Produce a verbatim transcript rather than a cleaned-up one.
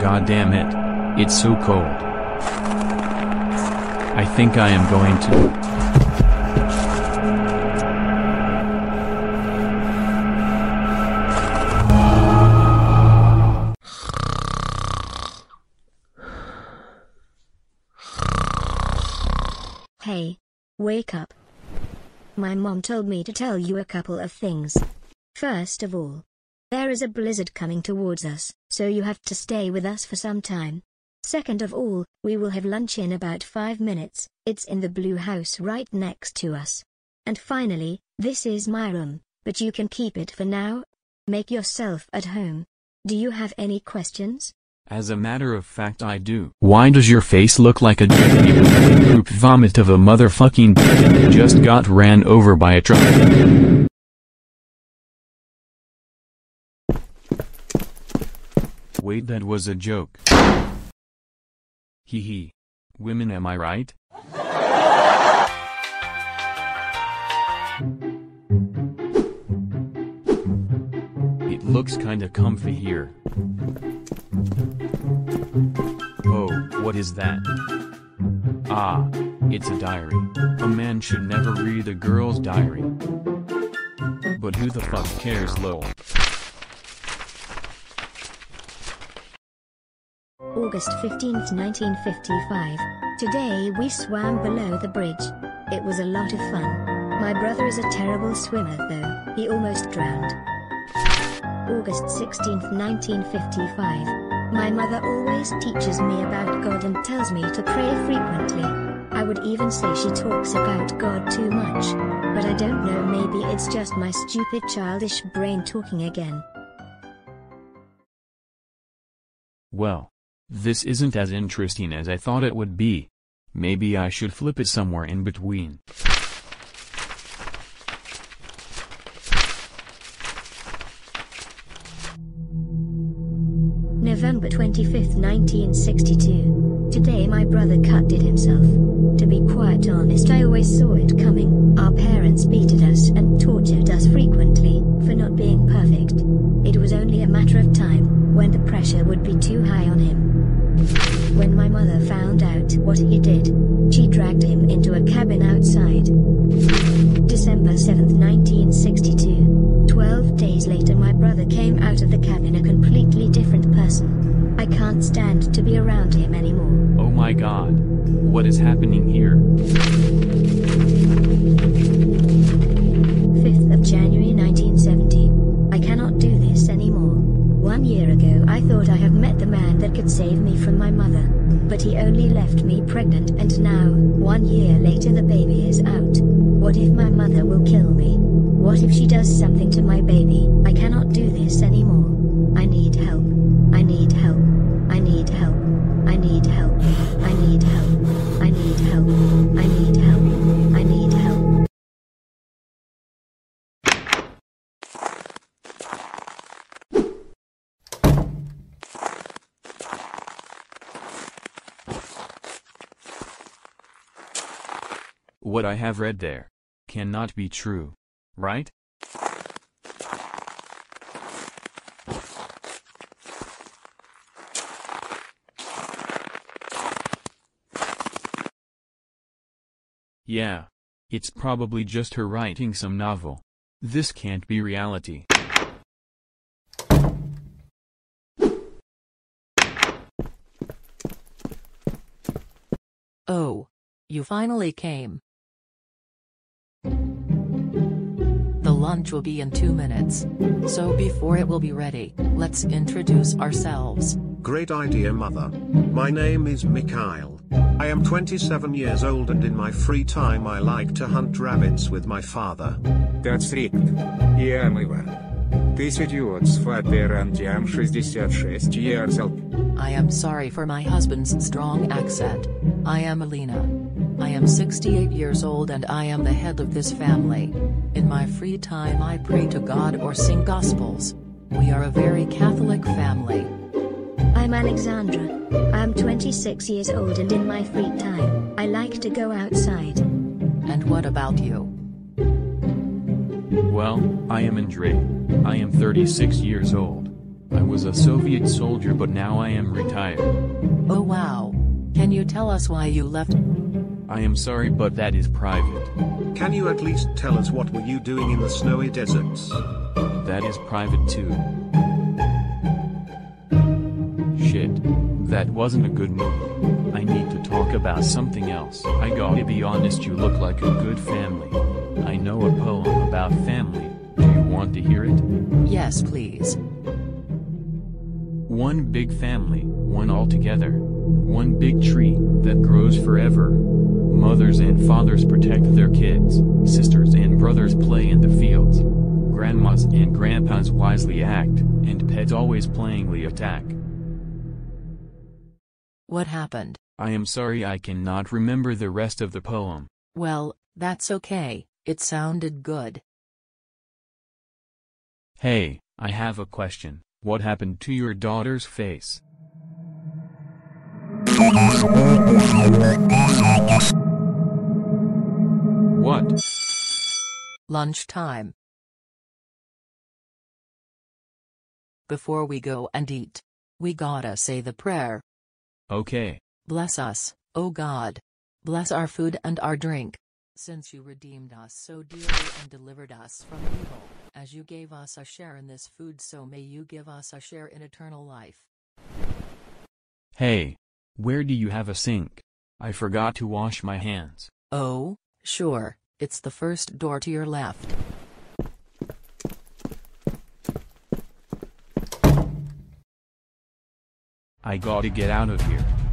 God damn it. It's so cold. I think I am going to... Hey, wake up. My mom told me to tell you a couple of things. First of all, there is a blizzard coming towards us, so you have to stay with us for some time. Second of all, we will have lunch in about five minutes, it's in the blue house right next to us. And finally, this is my room, but you can keep it for now. Make yourself at home. Do you have any questions? As a matter of fact I do. Why does your face look like a group vomit of a motherfucking that just got ran over by a truck? Wait, that was a joke. Hee hee. Women, am I right? It looks kinda comfy here. Oh, what is that? Ah, it's a diary. A man should never read a girl's diary. But who the fuck cares, lol? August fifteenth nineteen fifty-five. Today we swam below the bridge. It was a lot of fun. My brother is a terrible swimmer though, he almost drowned. August sixteenth nineteen fifty-five. My mother always teaches me about God and tells me to pray frequently. I would even say she talks about God too much. But I don't know, maybe it's just my stupid childish brain talking again. Well, this isn't as interesting as I thought it would be. Maybe I should flip it somewhere in between. November twenty-fifth nineteen sixty-two. Today my brother cut it himself. To be quite honest, I always saw it coming. Our parents beat us and tortured us frequently for not being perfect. It was only a matter of time when the pressure would be too high on him. When my mother found out what he did, she dragged him into a cabin outside. December seventh nineteen sixty-two. Twelve days later my brother came out of the cabin a completely different person. I can't stand to be around him anymore. Oh my god. What is happening here? fifth of January nineteen seventy. I cannot do this anymore. One year ago I thought I have met the man that could save me from my mother. But he only left me pregnant, and now, one year later, the baby is out. What if my mother will kill me? What if she does something to my baby? I cannot do this anymore. I need help. I need help. I need help. I need help. I need help. I need help. I need help. I need help. What I have read there cannot be true, right? Yeah. It's probably just her writing some novel. This can't be reality. Oh. You finally came. The lunch will be in two minutes. So before it will be ready, let's introduce ourselves. Great idea, Mother. My name is Mikhail. I am twenty-seven years old and in my free time I like to hunt rabbits with my father. That's right. И Ива. This idiot's father and I'm sixty-six years old. I am sorry for my husband's strong accent. I am Alina. I am sixty-eight years old and I am the head of this family. In my free time I pray to God or sing gospels. We are a very Catholic family. I'm Alexandra. I'm twenty-six years old and in my free time, I like to go outside. And what about you? Well, I am Andre. I am thirty-six years old. I was a Soviet soldier but now I am retired. Oh wow. Can you tell us why you left? I am sorry but that is private. Can you at least tell us what were you doing in the snowy deserts? That is private too. Shit. That wasn't a good move. I need to talk about something else. I gotta be honest, you look like a good family. I know a poem about family. Do you want to hear it? Yes please. One big family, one all together. One big tree that grows forever. Mothers and fathers protect their kids. Sisters and brothers play in the fields. Grandmas and grandpas wisely act, and pets always playingly attack. What happened? I am sorry I cannot remember the rest of the poem. Well, that's okay, it sounded good. Hey, I have a question. What happened to your daughter's face? What? Lunchtime. Before we go and eat, we gotta say the prayer. Okay. Bless us, O God. Bless our food and our drink. Since you redeemed us so dearly and delivered us from evil, as you gave us a share in this food, so may you give us a share in eternal life. Hey, where do you have a sink? I forgot to wash my hands. Oh, sure, it's the first door to your left. I gotta get out of here.